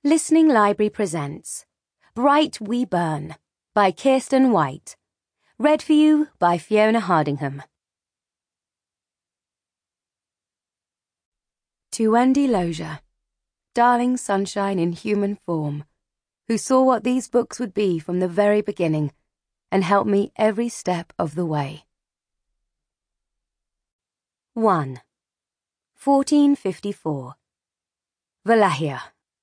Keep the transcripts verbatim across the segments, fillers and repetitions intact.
Listening Library presents Bright We Burn by Kirsten White. Read for you by Fiona Hardingham. To Wendy Lozier, darling sunshine in human form, who saw what these books would be from the very beginning and helped me every step of the way. one. fourteen fifty-four. Valahia.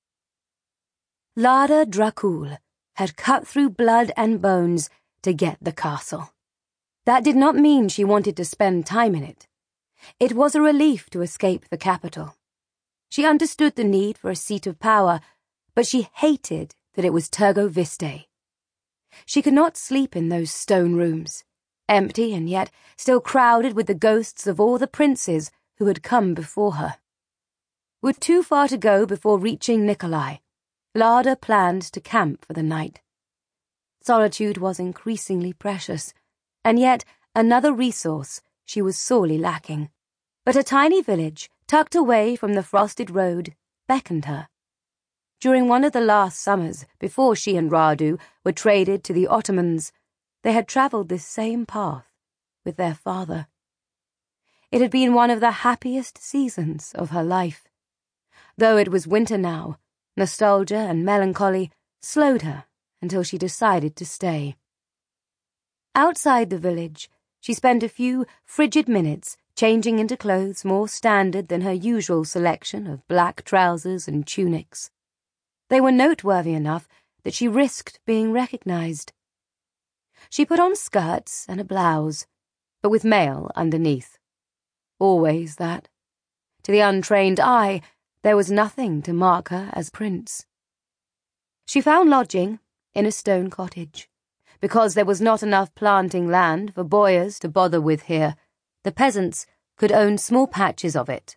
Lada Dracul had cut through blood and bones to get the castle. That did not mean she wanted to spend time in it. It was a relief to escape the capital. She understood the need for a seat of power, but she hated that it was Tergo Viste. She could not sleep in those stone rooms, empty and yet still crowded with the ghosts of all the princes who had come before her. With too far to go before reaching Nikolai, Lada planned to camp for the night. Solitude was increasingly precious, and yet another resource she was sorely lacking. But a tiny village, tucked away from the frosted road, beckoned her. During one of the last summers, before she and Radu were traded to the Ottomans, they had travelled this same path with their father. It had been one of the happiest seasons of her life. Though it was winter now, nostalgia and melancholy slowed her until she decided to stay. Outside the village, she spent a few frigid minutes changing into clothes more standard than her usual selection of black trousers and tunics. They were noteworthy enough that she risked being recognized. She put on skirts and a blouse, but with mail underneath. Always that. To the untrained eye, there was nothing to mark her as prince. She found lodging in a stone cottage. Because there was not enough planting land for boyars to bother with here, the peasants could own small patches of it.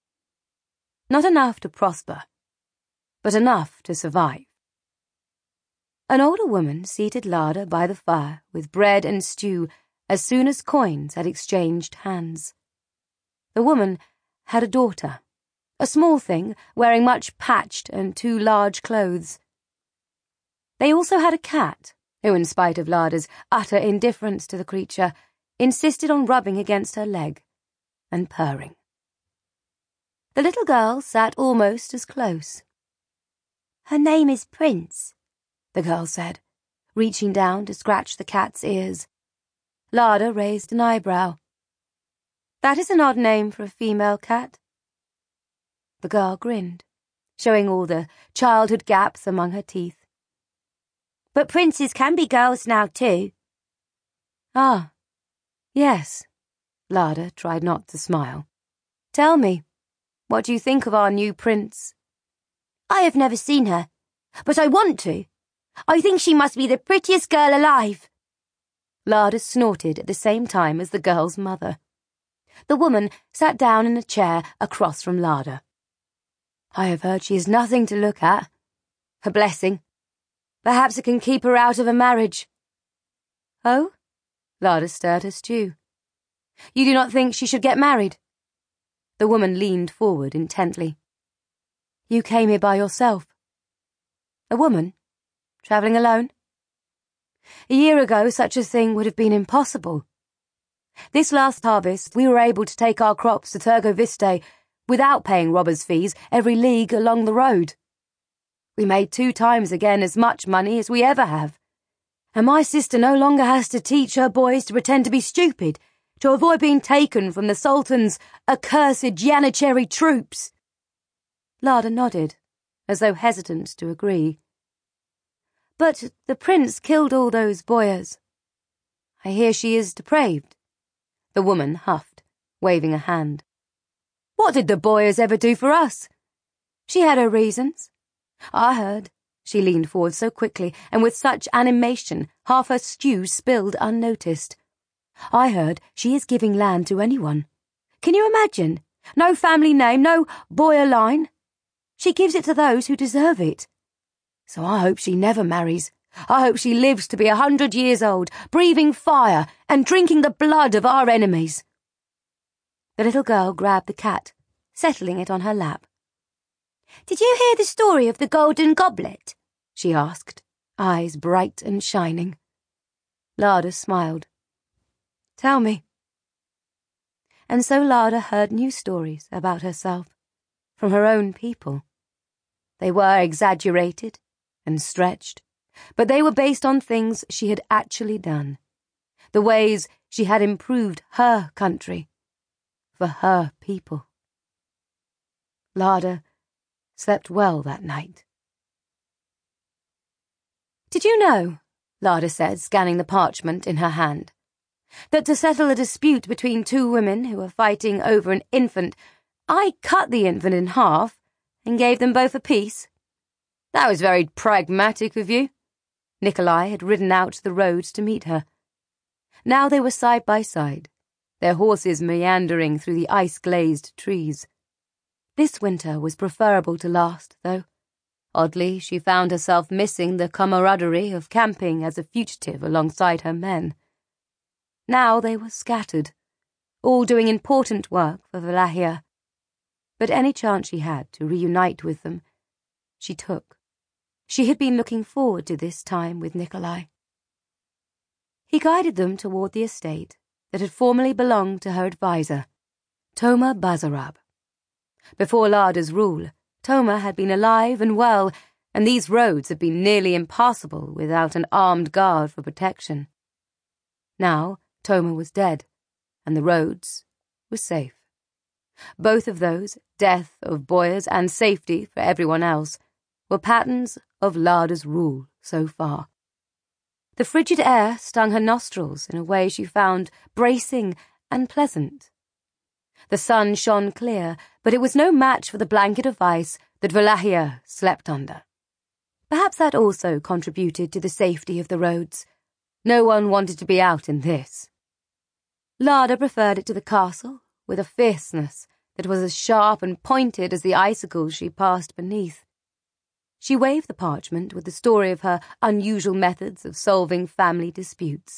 Not enough to prosper, but enough to survive. An older woman seated Lada by the fire with bread and stew as soon as coins had exchanged hands. The woman had a daughter, a small thing wearing much patched and too large clothes. They also had a cat, who, in spite of Lada's utter indifference to the creature, insisted on rubbing against her leg and purring. The little girl sat almost as close. "Her name is Prince," the girl said, reaching down to scratch the cat's ears. Lada raised an eyebrow. "That is an odd name for a female cat." The girl grinned, showing all the childhood gaps among her teeth. "But princes can be girls now, too." "Ah, yes." Lada tried not to smile. "Tell me, what do you think of our new prince?" "I have never seen her, but I want to. I think she must be the prettiest girl alive." Lada snorted at the same time as the girl's mother. The woman sat down in a chair across from Lada. "I have heard she is nothing to look at. A blessing. Perhaps it can keep her out of a marriage." "Oh?" Lada stirred her stew. "You do not think she should get married?" The woman leaned forward intently. "You came here by yourself? A woman? Travelling alone?" "A year ago such a thing would have been impossible. This last harvest we were able to take our crops to Tergo Viste without paying robbers' fees every league along the road. We made two times again as much money as we ever have, and my sister no longer has to teach her boys to pretend to be stupid to avoid being taken from the Sultan's accursed Janachary troops." Lada nodded, as though hesitant to agree. "But the prince killed all those boyars. I hear she is depraved." The woman huffed, waving a hand. "What did the boyars ever do for us?" "She had her reasons. I heard." She leaned forward so quickly and with such animation half her stew spilled unnoticed. "I heard she is giving land to anyone. Can you imagine? No family name, no boyar line. She gives it to those who deserve it. So I hope she never marries. I hope she lives to be a hundred years old, breathing fire and drinking the blood of our enemies." The little girl grabbed the cat, settling it on her lap. "Did you hear the story of the golden goblet?" she asked, eyes bright and shining. Lada smiled. "Tell me." And so Lada heard new stories about herself, from her own people. They were exaggerated and stretched, but they were based on things she had actually done, the ways she had improved her country, for her people. Lada slept well that night. "Did you know," Lada said, scanning the parchment in her hand, "that to settle a dispute between two women who were fighting over an infant, I cut the infant in half and gave them both a piece? That was very pragmatic of you." Nikolai had ridden out the road to meet her. Now they were side by side, their horses meandering through the ice-glazed trees. This winter was preferable to last, though. Oddly, she found herself missing the camaraderie of camping as a fugitive alongside her men. Now they were scattered, all doing important work for Valahia. But any chance she had to reunite with them, she took. She had been looking forward to this time with Nikolai. He guided them toward the estate that had formerly belonged to her advisor, Toma Bazarab. Before Lada's rule, Toma had been alive and well, and these roads had been nearly impassable without an armed guard for protection. Now Toma was dead, and the roads were safe. Both of those, death of Boyers and safety for everyone else, were patterns of Lada's rule so far. The frigid air stung her nostrils in a way she found bracing and pleasant. The sun shone clear, but it was no match for the blanket of ice that Valahia slept under. Perhaps that also contributed to the safety of the roads. No one wanted to be out in this. Lada preferred it to the castle, with a fierceness that was as sharp and pointed as the icicles she passed beneath. She waved the parchment with the story of her unusual methods of solving family disputes.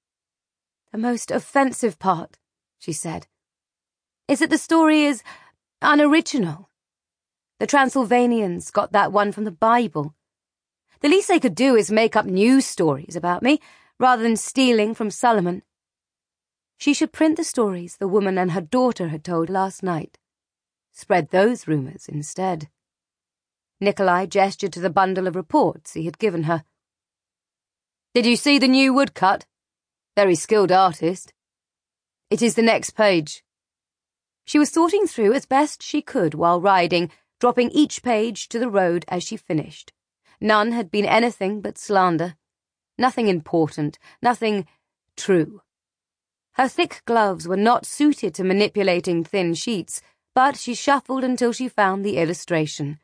"The most offensive part," she said, "is that the story is unoriginal. The Transylvanians got that one from the Bible. The least they could do is make up new stories about me, rather than stealing from Solomon. She should print the stories the woman and her daughter had told last night. Spread those rumours instead." Nikolai gestured to the bundle of reports he had given her. "Did you see the new woodcut? Very skilled artist. It is the next page." She was sorting through as best she could while riding, dropping each page to the road as she finished. None had been anything but slander. Nothing important, nothing true. Her thick gloves were not suited to manipulating thin sheets, but she shuffled until she found the illustration.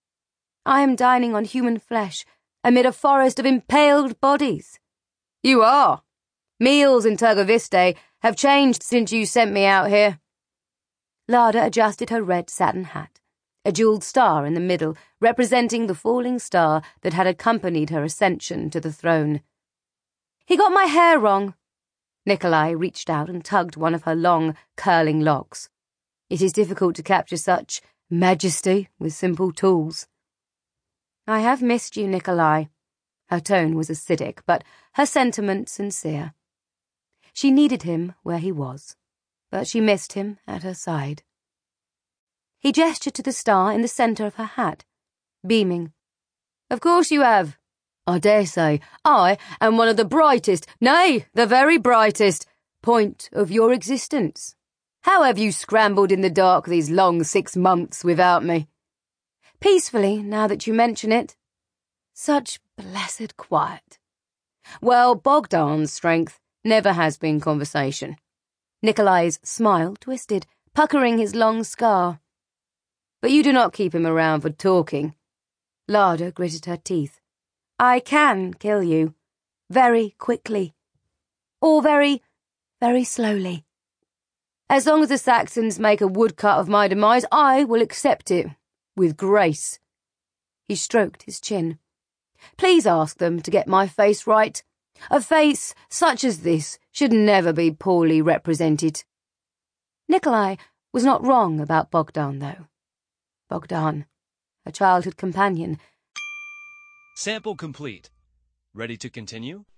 "I am dining on human flesh, amid a forest of impaled bodies." "You are. Meals in Turgoviste have changed since you sent me out here." Lada adjusted her red satin hat, a jewelled star in the middle, representing the falling star that had accompanied her ascension to the throne. "He got my hair wrong." Nikolai reached out and tugged one of her long, curling locks. "It is difficult to capture such majesty with simple tools." "I have missed you, Nikolai." Her tone was acidic, but her sentiment sincere. She needed him where he was, but she missed him at her side. He gestured to the star in the centre of her hat, beaming. "Of course you have. I dare say I am one of the brightest, nay, the very brightest, point of your existence. How have you scrambled in the dark these long six months without me?" "Peacefully, now that you mention it." "Such blessed quiet." "Well, Bogdan's strength never has been conversation." Nikolai's smile twisted, puckering his long scar. "But you do not keep him around for talking." Lada gritted her teeth. "I can kill you. Very quickly. Or very, very slowly. As long as the Saxons make a woodcut of my demise, I will accept it. With grace." He stroked his chin. "Please ask them to get my face right. A face such as this should never be poorly represented." Nikolai was not wrong about Bogdan, though. Bogdan a childhood companion. Sample complete. Ready to continue?